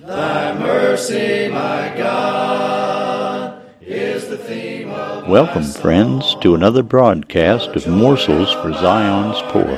Thy mercy, my God, is the theme of Welcome, friends, to another broadcast of Morsels for Zion's Poor.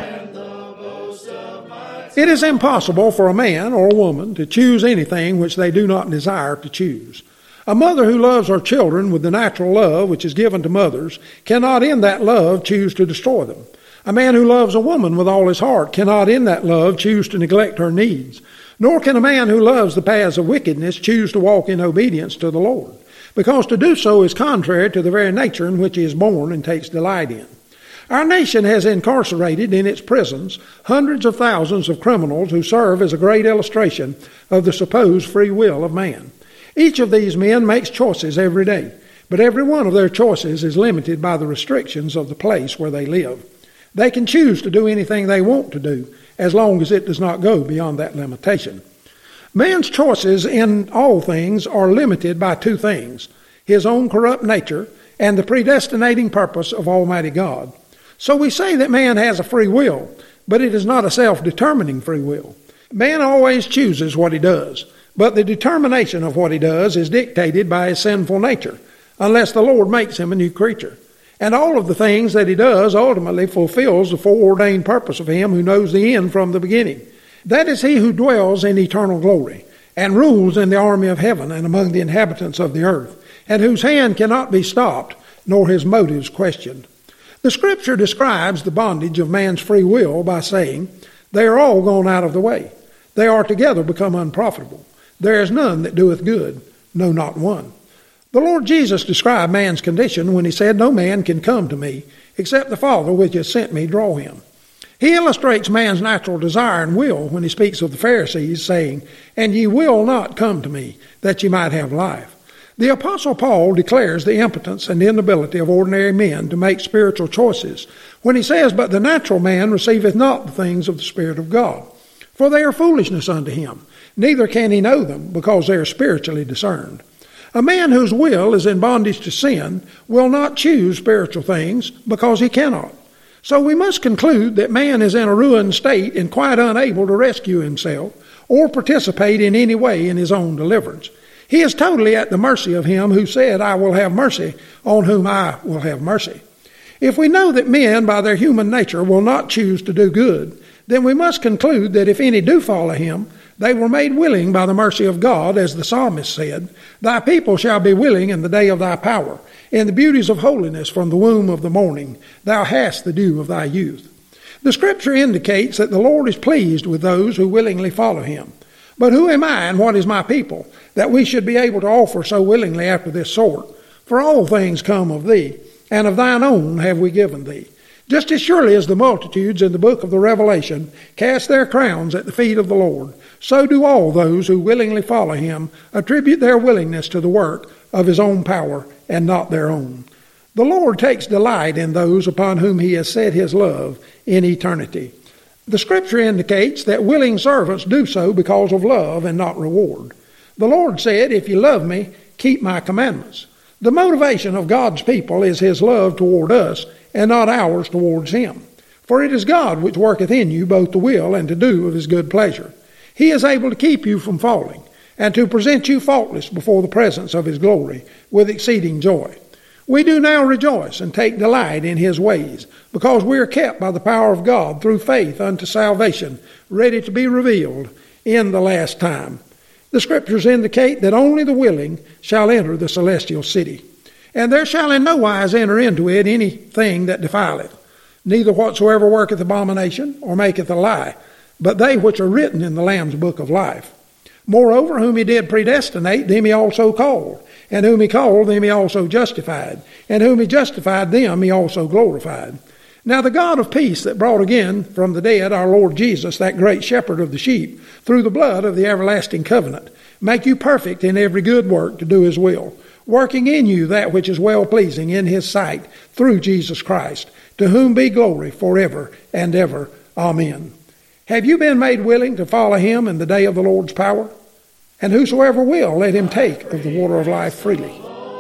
It is impossible for a man or a woman to choose anything which they do not desire to choose. A mother who loves her children with the natural love which is given to mothers cannot in that love choose to destroy them. A man who loves a woman with all his heart cannot in that love choose to neglect her needs. Nor can a man who loves the paths of wickedness choose to walk in obedience to the Lord, because to do so is contrary to the very nature in which he is born and takes delight in. Our nation has incarcerated in its prisons hundreds of thousands of criminals who serve as a great illustration of the supposed free will of man. Each of these men makes choices every day, but every one of their choices is limited by the restrictions of the place where they live. They can choose to do anything they want to do, as long as it does not go beyond that limitation. Man's choices in all things are limited by two things: his own corrupt nature and the predestinating purpose of Almighty God. So we say that man has a free will, but it is not a self-determining free will. Man always chooses what he does, but the determination of what he does is dictated by his sinful nature, unless the Lord makes him a new creature. And all of the things that he does ultimately fulfills the foreordained purpose of him who knows the end from the beginning. That is he who dwells in eternal glory, and rules in the army of heaven and among the inhabitants of the earth, and whose hand cannot be stopped, nor his motives questioned. The Scripture describes the bondage of man's free will by saying, "They are all gone out of the way. They are together become unprofitable. There is none that doeth good, no, not one." The Lord Jesus described man's condition when he said, "No man can come to me, except the Father which has sent me draw him." He illustrates man's natural desire and will when he speaks of the Pharisees, saying, "And ye will not come to me, that ye might have life." The Apostle Paul declares the impotence and inability of ordinary men to make spiritual choices when he says, "But the natural man receiveth not the things of the Spirit of God, for they are foolishness unto him, neither can he know them, because they are spiritually discerned." A man whose will is in bondage to sin will not choose spiritual things because he cannot. So we must conclude that man is in a ruined state and quite unable to rescue himself or participate in any way in his own deliverance. He is totally at the mercy of him who said, "I will have mercy on whom I will have mercy." If we know that men by their human nature will not choose to do good, then we must conclude that if any do follow him, they were made willing by the mercy of God, as the psalmist said, "Thy people shall be willing in the day of thy power. In the beauties of holiness from the womb of the morning, thou hast the dew of thy youth." The Scripture indicates that the Lord is pleased with those who willingly follow him. But who am I and what is my people, that we should be able to offer so willingly after this sort? For all things come of thee, and of thine own have we given thee. Just as surely as the multitudes in the book of the Revelation cast their crowns at the feet of the Lord, so do all those who willingly follow him attribute their willingness to the work of his own power and not their own. The Lord takes delight in those upon whom he has set his love in eternity. The Scripture indicates that willing servants do so because of love and not reward. The Lord said, "If you love me, keep my commandments." The motivation of God's people is his love toward us and not ours towards him. For it is God which worketh in you both to will and to do of his good pleasure. He is able to keep you from falling, and to present you faultless before the presence of his glory with exceeding joy. We do now rejoice and take delight in his ways, because we are kept by the power of God through faith unto salvation, ready to be revealed in the last time. The Scriptures indicate that only the willing shall enter the celestial city. And there shall in no wise enter into it anything that defileth, neither whatsoever worketh abomination or maketh a lie, but they which are written in the Lamb's book of life. Moreover, whom he did predestinate, them he also called. And whom he called, them he also justified. And whom he justified, them he also glorified. Now the God of peace that brought again from the dead our Lord Jesus, that great shepherd of the sheep, through the blood of the everlasting covenant, make you perfect in every good work to do his will, working in you that which is well-pleasing in his sight, through Jesus Christ, to whom be glory forever and ever. Amen. Have you been made willing to follow him in the day of the Lord's power? And whosoever will, let him take of the water of life freely.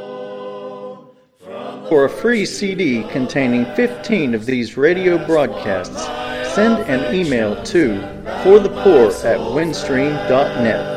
For a free CD containing 15 of these radio broadcasts, send an email to forthepoor@windstream.net.